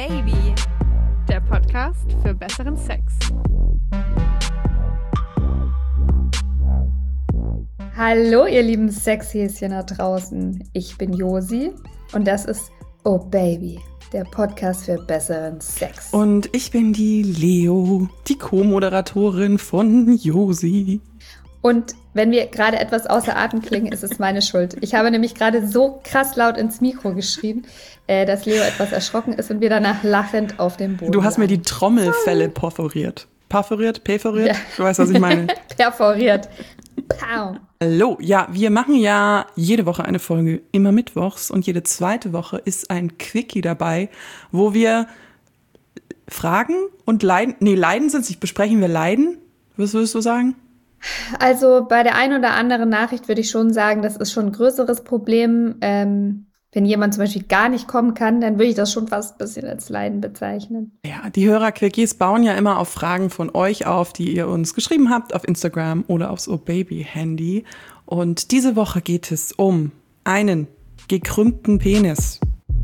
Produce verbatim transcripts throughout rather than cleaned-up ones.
Baby, der Podcast für besseren Sex. Hallo ihr lieben Sexhäschen da draußen, ich bin Josi und das ist Oh Baby, der Podcast für besseren Sex. Und ich bin die Leo, die Co-Moderatorin von Josi. Und wenn wir gerade etwas außer Atem klingen, ist es meine Schuld. Ich habe nämlich gerade so krass laut ins Mikro geschrien, äh, dass Leo etwas erschrocken ist und wir danach lachend auf dem Boden Du hast lagen. mir die Trommelfelle perforiert. Perforiert? Perforiert? Ja. Du weißt, was ich meine. Perforiert. Pow. Hallo, ja, wir machen ja jede Woche eine Folge, immer mittwochs, und jede zweite Woche ist ein Quickie dabei, wo wir Fragen und Leiden, nee, Leiden sind es nicht, besprechen wir Leiden? Was würdest du sagen? Also bei der einen oder anderen Nachricht würde ich schon sagen, das ist schon ein größeres Problem. Ähm, wenn jemand zum Beispiel gar nicht kommen kann, dann würde ich das schon fast ein bisschen als Leiden bezeichnen. Ja, die Hörer-Quickies bauen ja immer auf Fragen von euch auf, die ihr uns geschrieben habt auf Instagram oder aufs Oh Baby-Handy. Und diese Woche geht es um einen gekrümmten Penis.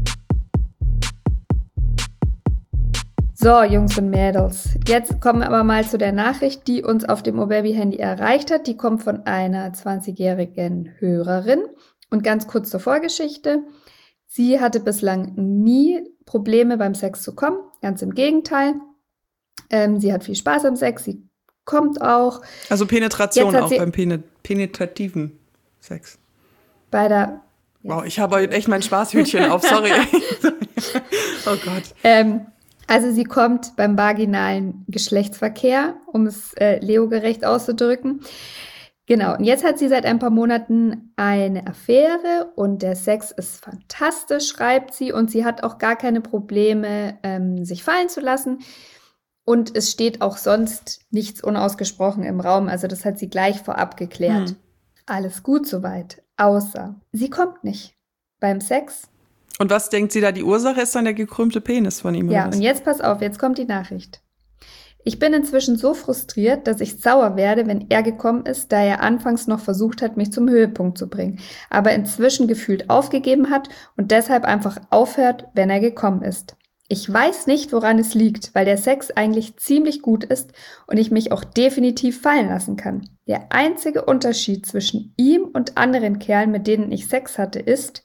So, Jungs und Mädels, jetzt kommen wir aber mal zu der Nachricht, die uns auf dem Oh Baby-Handy erreicht hat. Die kommt von einer zwanzigjährigen Hörerin. Und ganz kurz zur Vorgeschichte. Sie hatte bislang nie Probleme beim Sex zu kommen, ganz im Gegenteil. Ähm, sie hat viel Spaß am Sex, sie kommt auch. Also Penetration auch sie, beim Pen- penetrativen Sex. Bei der... Wow, ich habe heute echt mein Spaßhütchen auf, sorry. Oh Gott. Ähm, also sie kommt beim vaginalen Geschlechtsverkehr, um es äh, Leo-gerecht auszudrücken. Genau, und jetzt hat sie seit ein paar Monaten eine Affäre und der Sex ist fantastisch, schreibt sie. Und sie hat auch gar keine Probleme, ähm, sich fallen zu lassen. Und es steht auch sonst nichts unausgesprochen im Raum. Also das hat sie gleich vorab geklärt. Hm. Alles gut soweit, außer sie kommt nicht beim Sex. Und was denkt sie da, die Ursache ist dann der gekrümmte Penis von ihm? Ja, und jetzt pass auf, jetzt kommt die Nachricht. Ich bin inzwischen so frustriert, dass ich sauer werde, wenn er gekommen ist, da er anfangs noch versucht hat, mich zum Höhepunkt zu bringen, aber inzwischen gefühlt aufgegeben hat und deshalb einfach aufhört, wenn er gekommen ist. Ich weiß nicht, woran es liegt, weil der Sex eigentlich ziemlich gut ist und ich mich auch definitiv fallen lassen kann. Der einzige Unterschied zwischen ihm und anderen Kerlen, mit denen ich Sex hatte, ist,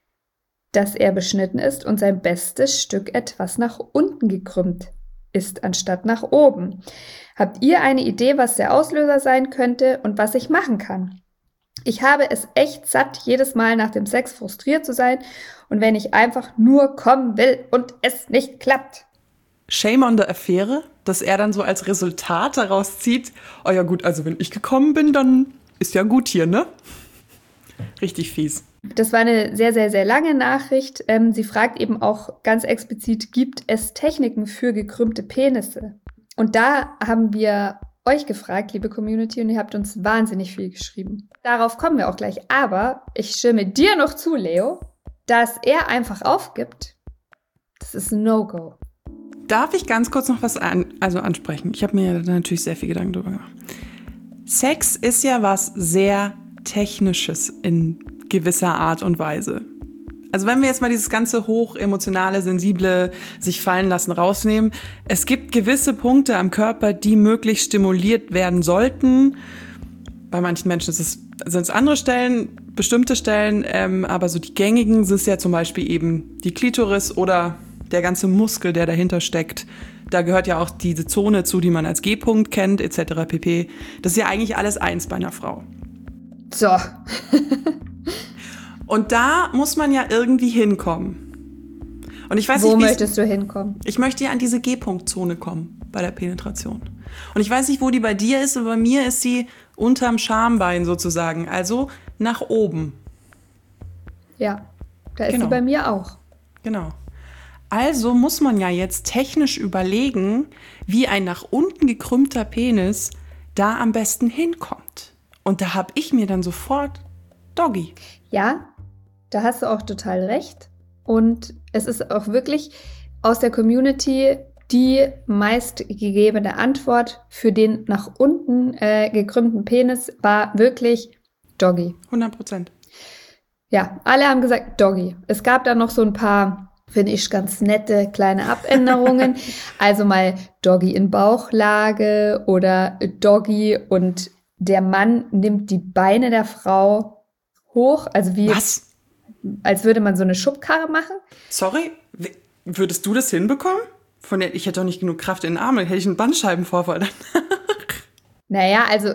dass er beschnitten ist und sein bestes Stück etwas nach unten gekrümmt ist, anstatt nach oben. Habt ihr eine Idee, was der Auslöser sein könnte und was ich machen kann? Ich habe es echt satt, jedes Mal nach dem Sex frustriert zu sein und wenn ich einfach nur kommen will und es nicht klappt. Shame on the Affäre, dass er dann so als Resultat daraus zieht, oh ja gut, also wenn ich gekommen bin, dann ist ja gut hier, ne? Richtig fies. Das war eine sehr, sehr, sehr lange Nachricht. Ähm, sie fragt eben auch ganz explizit, gibt es Techniken für gekrümmte Penisse? Und da haben wir euch gefragt, liebe Community, und ihr habt uns wahnsinnig viel geschrieben. Darauf kommen wir auch gleich. Aber ich stimme dir noch zu, Leo, dass er einfach aufgibt. Das ist ein No-Go. Darf ich ganz kurz noch was an, also ansprechen? Ich habe mir da natürlich sehr viel Gedanken drüber gemacht. Sex ist ja was sehr Technisches in gewisser Art und Weise. Also wenn wir jetzt mal dieses ganze hochemotionale, sensible, sich fallen lassen rausnehmen, es gibt gewisse Punkte am Körper, die möglichst stimuliert werden sollten. Bei manchen Menschen ist es, sind es andere Stellen, bestimmte Stellen, ähm, aber so die gängigen sind es ja zum Beispiel eben die Klitoris oder der ganze Muskel, der dahinter steckt. Da gehört ja auch diese Zone zu, die man als G-Punkt kennt, et cetera pp. Das ist ja eigentlich alles eins bei einer Frau. So. Und da muss man ja irgendwie hinkommen. Und ich weiß Wo nicht, möchtest du hinkommen? Ich möchte ja an diese G-Punkt-Zone kommen bei der Penetration. Und ich weiß nicht, wo die bei dir ist, aber bei mir ist sie unterm Schambein sozusagen, also nach oben. Ja, da ist Genau. sie bei mir auch. Genau. Also muss man ja jetzt technisch überlegen, wie ein nach unten gekrümmter Penis da am besten hinkommt. Und da habe ich mir dann sofort Doggy. Ja, da hast du auch total recht. Und es ist auch wirklich aus der Community die meistgegebene Antwort für den nach unten äh, gekrümmten Penis war wirklich Doggy. hundert Prozent. Ja, alle haben gesagt Doggy. Es gab da noch so ein paar finde ich ganz nette kleine Abänderungen. Also mal Doggy in Bauchlage oder Doggy und der Mann nimmt die Beine der Frau hoch, also wie Was? als würde man so eine Schubkarre machen. Sorry, w- würdest du das hinbekommen? Von der, ich hätte doch nicht genug Kraft in den Armen, hätte ich einen Bandscheibenvorfall dann. Naja, also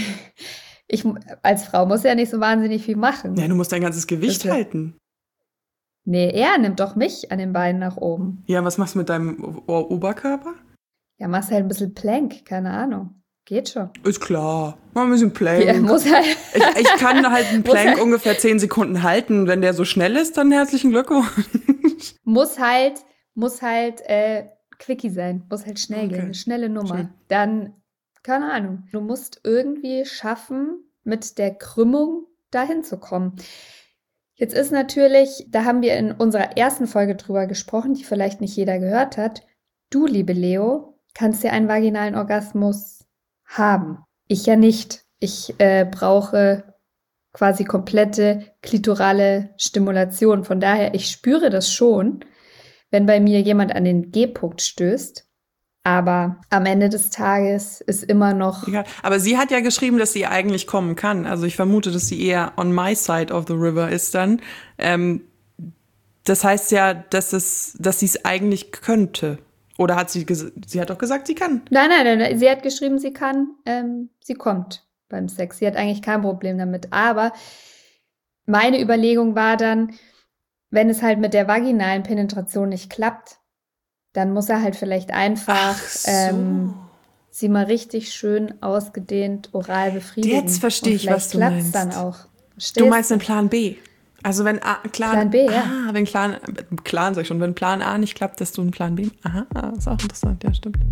ich als Frau muss ja nicht so wahnsinnig viel machen. Ja, du musst dein ganzes Gewicht Das wär- halten. Nee, er nimmt doch mich an den Beinen nach oben. Ja, was machst du mit deinem O- O- Oberkörper? Ja, machst halt ein bisschen Plank, keine Ahnung. Geht schon. Ist klar. Mal ein bisschen Plank. Ja, muss halt. ich, ich kann halt einen Muss Plank halt- ungefähr zehn Sekunden halten. Wenn der so schnell ist, dann herzlichen Glückwunsch. muss halt, muss halt äh, quickie sein, muss halt schnell Okay. gehen, eine schnelle Nummer. Schön. Dann, keine Ahnung, du musst irgendwie schaffen, mit der Krümmung dahin zu kommen. Jetzt ist natürlich, da haben wir in unserer ersten Folge drüber gesprochen, die vielleicht nicht jeder gehört hat. Du, liebe Leo, kannst ja einen vaginalen Orgasmus haben. Ich ja nicht. Ich äh, brauche quasi komplette klitorale Stimulation. Von daher, ich spüre das schon, wenn bei mir jemand an den G-Punkt stößt. Aber am Ende des Tages ist immer noch, Egal. Aber sie hat ja geschrieben, dass sie eigentlich kommen kann. Also ich vermute, dass sie eher on my side of the river ist dann. Ähm, das heißt ja, dass es, dass sie es eigentlich könnte. Oder hat sie ges- sie hat doch gesagt, sie kann. nein, nein, nein, nein, sie hat geschrieben, sie kann, ähm, sie kommt beim Sex. Sie hat eigentlich kein Problem damit. Aber meine Überlegung war dann, wenn es halt mit der vaginalen Penetration nicht klappt, dann muss er halt vielleicht einfach so. ähm, sie mal richtig schön ausgedehnt oral befriedigen. Jetzt verstehe Und ich, vielleicht was du klappt's meinst. dann auch. Du Verstehst meinst den Plan B. Also wenn A, Plan, Plan B, ja. Ah, wenn Plan, Plan sag ich schon, wenn Plan A nicht klappt, dass du einen Plan B. Aha, ist auch interessant, ja, stimmt.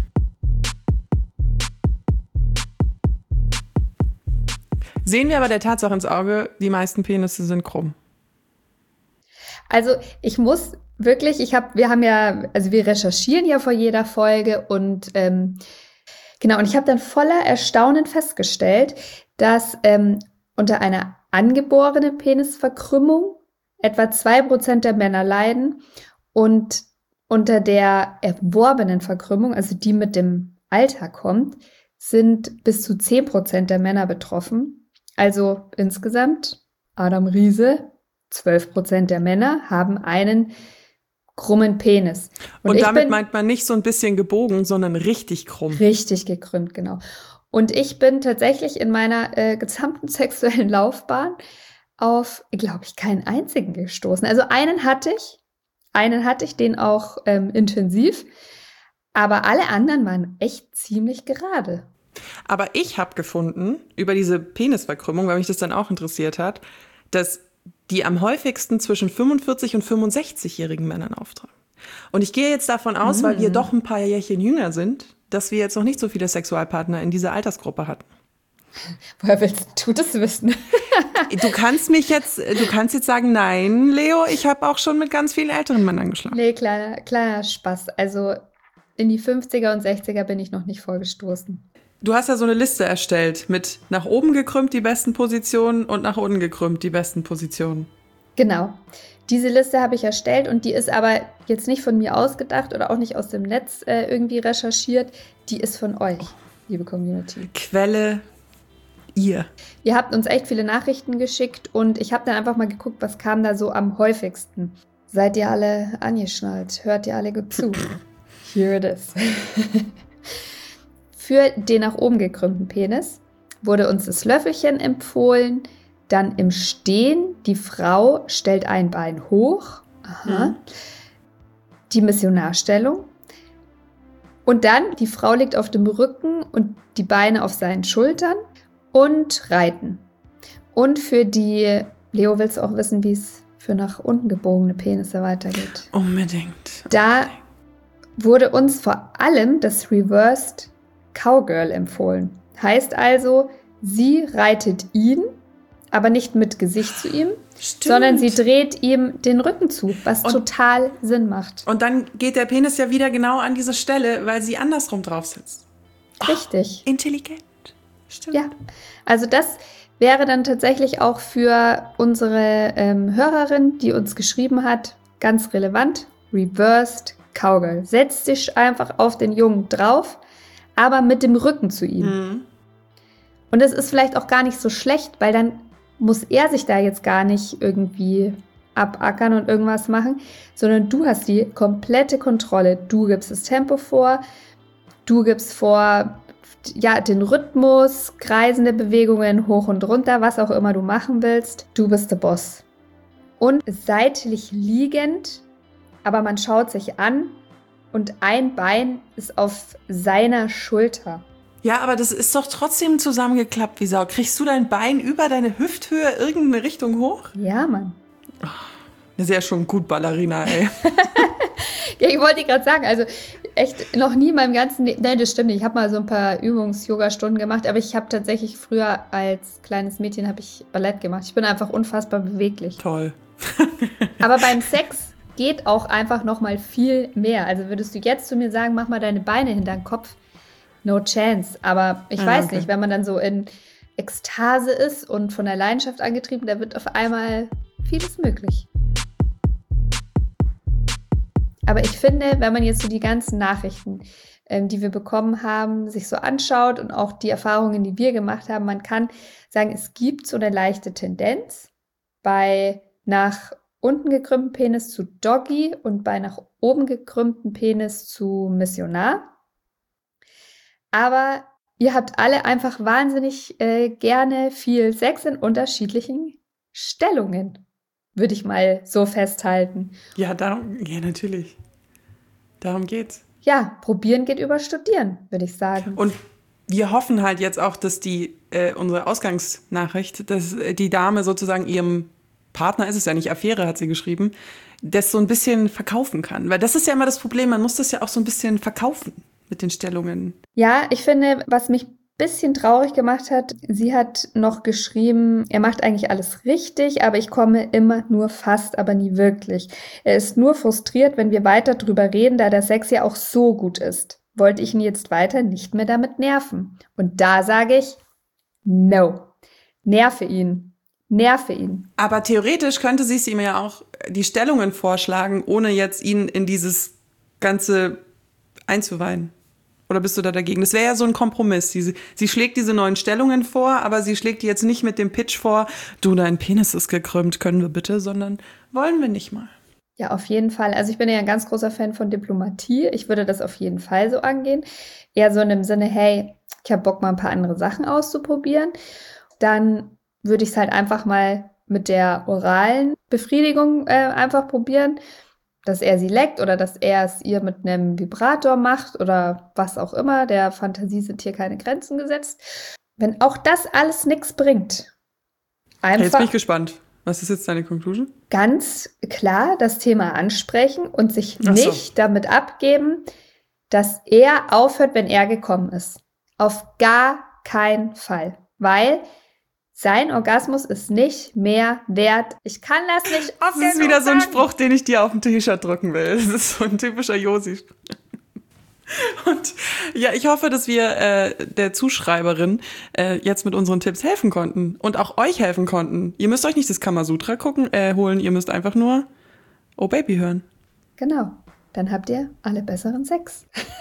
Sehen wir aber der Tatsache ins Auge, die meisten Penisse sind krumm. Also ich muss wirklich, ich habe, wir haben ja, also wir recherchieren ja vor jeder Folge und ähm, genau, und ich habe dann voller Erstaunen festgestellt, dass ähm, unter einer angeborenen Penisverkrümmung etwa zwei Prozent der Männer leiden und unter der erworbenen Verkrümmung, also die mit dem Alter kommt, sind bis zu zehn Prozent der Männer betroffen. Also insgesamt, Adam Riese, zwölf Prozent der Männer haben einen krummen Penis. Und, ich damit bin meint man nicht so ein bisschen gebogen, sondern richtig krumm. richtig gekrümmt, genau. Und ich bin tatsächlich in meiner äh, gesamten sexuellen Laufbahn auf, glaube ich, keinen einzigen gestoßen. Also einen hatte ich, einen hatte ich, den auch ähm, intensiv, aber alle anderen waren echt ziemlich gerade. Aber ich habe gefunden, über diese Penisverkrümmung, weil mich das dann auch interessiert hat, dass die am häufigsten zwischen fünfundvierzig- und fünfundsechzigjährigen Männern auftragen. Und ich gehe jetzt davon aus, mm. weil wir doch ein paar Jährchen jünger sind, dass wir jetzt noch nicht so viele Sexualpartner in dieser Altersgruppe hatten. Woher willst du das wissen? Du kannst mich jetzt, du kannst jetzt sagen, nein, Leo, ich habe auch schon mit ganz vielen älteren Männern geschlafen. Nee, kleiner, kleiner Spaß. Also in die fünfziger und sechziger bin ich noch nicht vorgestoßen. Du hast ja so eine Liste erstellt mit nach oben gekrümmt die besten Positionen und nach unten gekrümmt die besten Positionen. Genau. Diese Liste habe ich erstellt und die ist aber jetzt nicht von mir ausgedacht oder auch nicht aus dem Netz äh, irgendwie recherchiert. Die ist von euch, liebe Community. Quelle ihr. Ihr habt uns echt viele Nachrichten geschickt und ich habe dann einfach mal geguckt, was kam da so am häufigsten. Seid ihr alle angeschnallt? Hört ihr alle gut zu? Here it is. Für den nach oben gekrümmten Penis wurde uns das Löffelchen empfohlen. Dann im Stehen, die Frau stellt ein Bein hoch. Aha. Mhm. Die Missionarstellung. Und dann, die Frau liegt auf dem Rücken und die Beine auf seinen Schultern und reiten. Und für die, Leo, willst du auch wissen, wie es für nach unten gebogene Penisse weitergeht? Unbedingt. Da wurde uns vor allem das Reversed Cowgirl empfohlen. Heißt also, sie reitet ihn, aber nicht mit Gesicht zu ihm, Stimmt. sondern sie dreht ihm den Rücken zu, was und, total Sinn macht. Und dann geht der Penis ja wieder genau an diese Stelle, weil sie andersrum drauf sitzt. Richtig. Oh, intelligent. Stimmt. Ja, also das wäre dann tatsächlich auch für unsere ähm, Hörerin, die uns geschrieben hat, ganz relevant, Reversed Cowgirl. Setz dich einfach auf den Jungen drauf, aber mit dem Rücken zu ihm. Mhm. Und das ist vielleicht auch gar nicht so schlecht, weil dann muss er sich da jetzt gar nicht irgendwie abackern und irgendwas machen, sondern du hast die komplette Kontrolle. Du gibst das Tempo vor, du gibst vor, ja, den Rhythmus, kreisende Bewegungen hoch und runter, was auch immer du machen willst. Du bist der Boss. Und seitlich liegend, aber man schaut sich an und ein Bein ist auf seiner Schulter. Ja, aber das ist doch trotzdem zusammengeklappt wie Sau. Kriegst du dein Bein über deine Hüfthöhe irgendeine Richtung hoch? Ja, Mann. Oh, das ist ja schon gut, Ballerina, ey. Ja, ich wollte gerade sagen, also echt noch nie in meinem ganzen Leben, nein, das stimmt nicht, ich habe mal so ein paar Übungs-Yoga-Stunden gemacht, aber ich habe tatsächlich früher als kleines Mädchen habe ich Ballett gemacht. Ich bin einfach unfassbar beweglich. Toll. Aber beim Sex geht auch einfach noch mal viel mehr. Also würdest du jetzt zu mir sagen, mach mal deine Beine hinter den Kopf, no chance. Aber ich ah, weiß okay. nicht, wenn man dann so in Ekstase ist und von der Leidenschaft angetrieben, da wird auf einmal vieles möglich. Aber ich finde, wenn man jetzt so die ganzen Nachrichten, ähm, die wir bekommen haben, sich so anschaut und auch die Erfahrungen, die wir gemacht haben, man kann sagen, es gibt so eine leichte Tendenz bei nach unten gekrümmten Penis zu Doggy und bei nach oben gekrümmten Penis zu Missionar. Aber ihr habt alle einfach wahnsinnig äh, gerne viel Sex in unterschiedlichen Stellungen. Würde ich mal so festhalten. Ja, darum, ja, natürlich. Darum geht's. Ja, probieren geht über studieren, würde ich sagen. Und wir hoffen halt jetzt auch, dass die, äh, unsere Ausgangsnachricht, dass äh, die Dame sozusagen ihrem Partner, ist es ja nicht, Affäre hat sie geschrieben, das so ein bisschen verkaufen kann. Weil das ist ja immer das Problem, man muss das ja auch so ein bisschen verkaufen mit den Stellungen. Ja, ich finde, was mich bisschen traurig gemacht hat, sie hat noch geschrieben, er macht eigentlich alles richtig, aber ich komme immer nur fast, aber nie wirklich. Er ist nur frustriert, wenn wir weiter drüber reden, da der Sex ja auch so gut ist. Wollte ich ihn jetzt weiter nicht mehr damit nerven. Und da sage ich, no. Nerve ihn. Nerve ihn. Aber theoretisch könnte sie es ihm ja auch die Stellungen vorschlagen, ohne jetzt ihn in dieses Ganze einzuweihen. Oder bist du da dagegen? Das wäre ja so ein Kompromiss. Sie, sie schlägt diese neuen Stellungen vor, aber sie schlägt die jetzt nicht mit dem Pitch vor, du, dein Penis ist gekrümmt, können wir bitte, sondern wollen wir nicht mal. Ja, auf jeden Fall. Also ich bin ja ein ganz großer Fan von Diplomatie. Ich würde das auf jeden Fall so angehen. Eher so in dem Sinne, hey, ich habe Bock, mal ein paar andere Sachen auszuprobieren. Dann würde ich es halt einfach mal mit der oralen Befriedigung äh, einfach probieren, dass er sie leckt oder dass er es ihr mit einem Vibrator macht oder was auch immer. Der Fantasie sind hier keine Grenzen gesetzt. Wenn auch das alles nichts bringt, einfach jetzt bin ich gespannt. Was ist jetzt deine Conclusion? Ganz klar das Thema ansprechen und sich Ach so. nicht damit abgeben, dass er aufhört, wenn er gekommen ist. Auf gar keinen Fall. Weil sein Orgasmus ist nicht mehr wert. Ich kann das nicht oft Das ist wieder so ein Spruch, den ich dir auf ein T-Shirt drücken will. Das ist so ein typischer Josi. Und ja, ich hoffe, dass wir äh, der Zuschreiberin äh, jetzt mit unseren Tipps helfen konnten und auch euch helfen konnten. Ihr müsst euch nicht das Kamasutra gucken, äh, holen, ihr müsst einfach nur Oh Baby hören. Genau, dann habt ihr alle besseren Sex.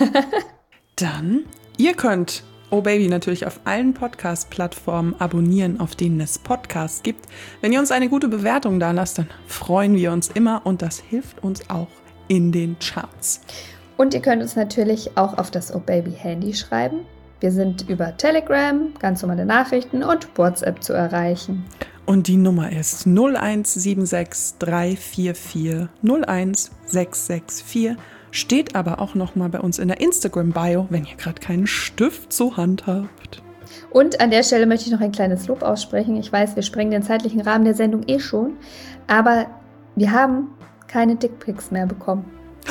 Dann, ihr könnt Oh Baby natürlich auf allen Podcast-Plattformen abonnieren, auf denen es Podcasts gibt. Wenn ihr uns eine gute Bewertung da lasst, dann freuen wir uns immer und das hilft uns auch in den Charts. Und ihr könnt uns natürlich auch auf das Oh Baby Handy schreiben. Wir sind über Telegram, ganz normale Nachrichten und WhatsApp zu erreichen. Und die Nummer ist null eins sieben sechs drei vier vier null eins sechs sechs vier. Steht aber auch nochmal bei uns in der Instagram-Bio, wenn ihr gerade keinen Stift zur Hand habt. Und an der Stelle möchte ich noch ein kleines Lob aussprechen. Ich weiß, wir sprengen den zeitlichen Rahmen der Sendung eh schon, aber wir haben keine Dickpics mehr bekommen.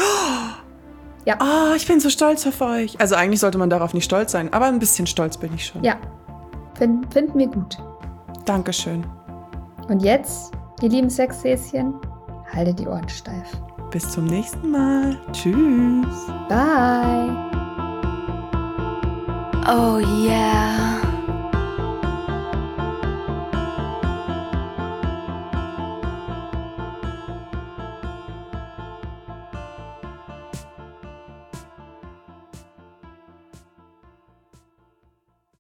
Ja. Oh, ich bin so stolz auf euch. Also eigentlich sollte man darauf nicht stolz sein, aber ein bisschen stolz bin ich schon. Ja, finden find wir gut. Dankeschön. Und jetzt, ihr lieben Sexhäschen, haltet die Ohren steif. Bis zum nächsten Mal. Tschüss. Bye. Oh yeah.